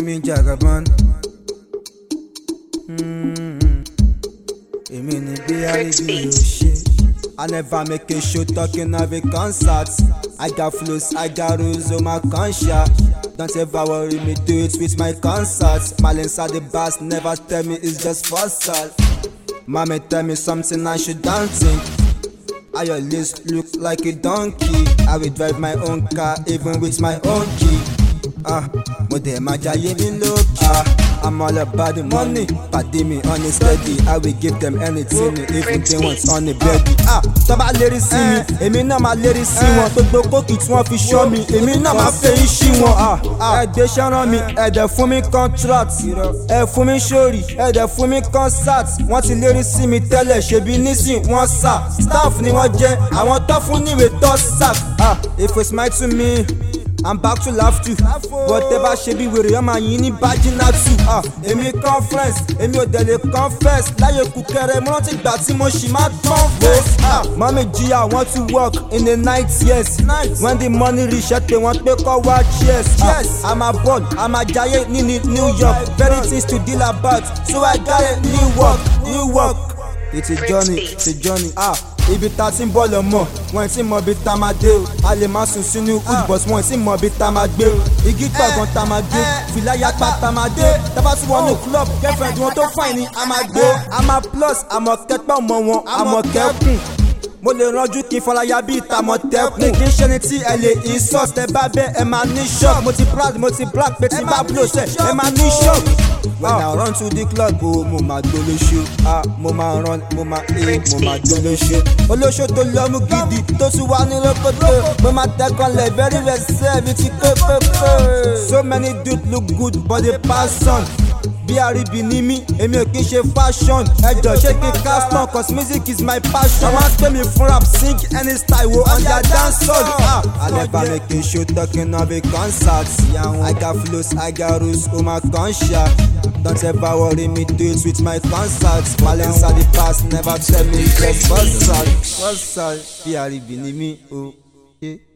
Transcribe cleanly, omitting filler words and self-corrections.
Jimmy Jagaban. Èmi ni B.I.B. shit. I never make a show talking of a concert. I got flows, I got rules on my conscience. Don't ever worry me, do it with my concerts. Malins are the boss, never tell me it's just for sale. Mommy tell me something I shouldn't think. I always look like a donkey. I will drive my own car even with my own key. Mo dey ma jaye mi low-key. I'm all about the money. Pàdé mi on a steady. I will give them anything even they want on a baby. Tó bá lérí sí mi, èmi náà máa lérí sí wọn. Gbogbo kókì tí wọ́n fi ṣọ́ mi, èmi náà máa fẹ́ iṣí wọn. Ẹ̀dẹ̀ ṣẹ́ràn mi, ẹ̀dẹ̀ fún mi contract. Ẹ fún mi sórí, ẹ̀dẹ̀ fún mi concert. Wọ́n ti lérí sí mi tẹ́lẹ̀, ṣebí nísìn wọ́n sà. Staff ni wọ́n jẹ́, àwọn tó fún níwèé tó sack. If you smile to me, I'm back to laugh too. Whatever ṣe bí wèrè ọmọ yìí ní bájínà too. Èmi conference, èmi ò dẹ̀ lè confess. Láyé kúkẹrẹ mo rántí ìgbà tí mo ṣì máa confess. Mọ́mí jìyà wọ́n ti work in the night, yes. When the money reach ẹ̀ pé wọ́n pé kọ́ wá cheers. I'm a ball, I'm a jayé ní New York. Very things to deal about, so I got a new work. It's a journey. Ibi ta ti ń bọ̀ lọ́mọ, wọ́n ti mọ ibi ta máa dé o. A lè máa sùn sínú hood but wọ́n ti mọ ibi ta máa gbé o. Igi gbọ̀ngàn ta máa gbé, fìlà yapa ta máa dé. Tábà tí wọ́n ní club, girlfriend wọn tó fine ni a máa gbé. Àmọ́ plus, àmọ́ kẹ́pẹ́ mọ wọn, àmọ́ kẹ́kùn. Mo lè ranjú kí n fọláyà bí ìtàmọ̀tẹ́kùn. Ní kí n ṣe ni tí ẹ lè insult, ẹ bá bẹ́ ẹ máa ní shock. Mo ti proud, mo ti black, pé tí bá blow ṣe ẹ máa ní shock. When I run to the club, mo máa dolóṣó. Mo máa run, mo máa dolóṣó. Olóṣó tó lọ́mú gidi, tó tún wá ní lókòtò. Mo máa tẹ́kànlẹ̀ very well serve ti kókókó. So many dudes look good but they pass on. B.I.B. ní mí, èmi ò kí ń ṣe fashion. Ẹjọ́ ṣé kí n cast on cause music is my passion. Àwọn pè mí fún rap, sing any style wo on their dance song. I never make a show talking of a concert. I got flows, I got rules on my conscience. Don't ever worry me, do it with my concerts. Balance at the past, never tell me just what's up. B.I.B. ní mí, oh yeah.